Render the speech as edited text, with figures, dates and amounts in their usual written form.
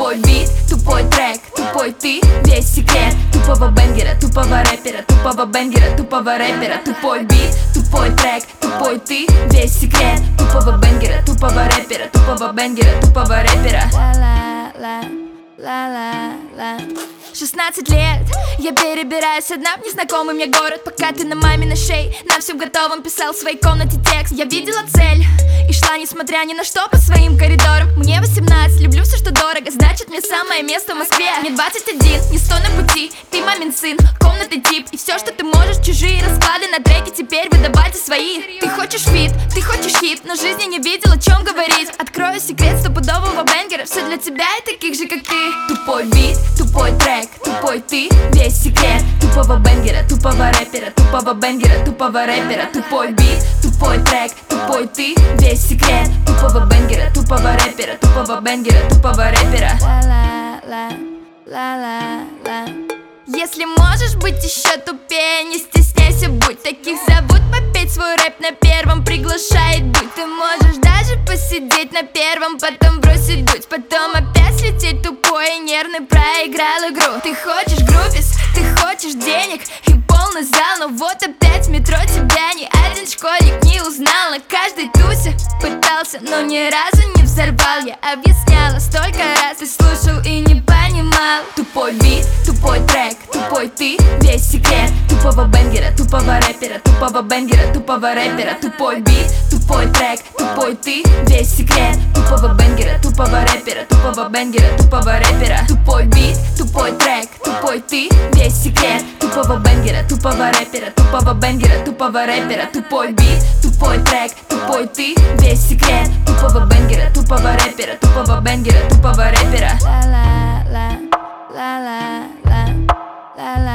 Тупой бит, тупой трек, тупой ты, весь секрет тупого бенгера, тупого рэпера, тупого бенгера, тупого рэпера. Тупой бит, тупой трек, тупой ты, весь секрет тупого бенгера, тупого рэпера, тупого бенгера, тупого рэпера. Ла-ла-ла-ла-ла. 16 лет, я перебираюсь одна в незнакомый мне город. Пока ты на маминой шее, на всем готовом писал в своей комнате текст. Я видела цель и шла, несмотря ни на что, по своим коридорам. Мне 18, люблю все, что дорого, значит мне самое место в Москве. Мне 21, не стой на пути, ты мамин сын, комнатный тип. И все, что ты можешь, чужие расклады на треке теперь выдавайте свои. Ты хочешь фит, ты хочешь хит, но жизни не видел, о чем говорить. Открою секрет стопудового бенгера, все для тебя и таких же, как ты. Тупой бит, тупой трек, тупой ты, весь секрет тупого бенгера, тупого рэпера, тупого бенгера, тупого рэпера. Тупой бит, тупой трек, тупой ты, весь секрет тупого бенгера, тупого рэпера, тупого бенгера, тупого рэпера. Ла-ла-ла-ла-ла. Если можешь быть еще тупее, не стесняйся, будь. Таких зовут попеть свой рэп на первом, приглашает будь. Ты можешь даже посидеть на первом, потом бросить дуть, потом опять слететь тупой и нервный, проиграл игру. Ты хочешь группис, ты хочешь денег и полный зал, но вот опять в метро тебя ни один школьник не узнал. На каждой тусе пытался, но ни разу не взорвал. Я объясняла столько раз, ты слушал и не понимал. Тупой бит, тупой трек, тупой ты, весь секрет тупого бенгера, тупого рэпера, тупого бенгера, тупого рэпера. Тупой бит, тупой трек, тупой ты, весь секрет тупого бенгера, тупого рэпера, тупого бенгера, тупого рэпера. Тупой бит, тупой трек, тупой ты, весь секрет тупого бенгера, тупого рэпера, тупого бенгера, тупого рэпера. Тупой бит, тупой трек, тупой ты, весь секрет тупого бенгера, тупого рэпера, тупого бенгера, тупого рэпера. Ла-ла-ла-ла-ла-ла.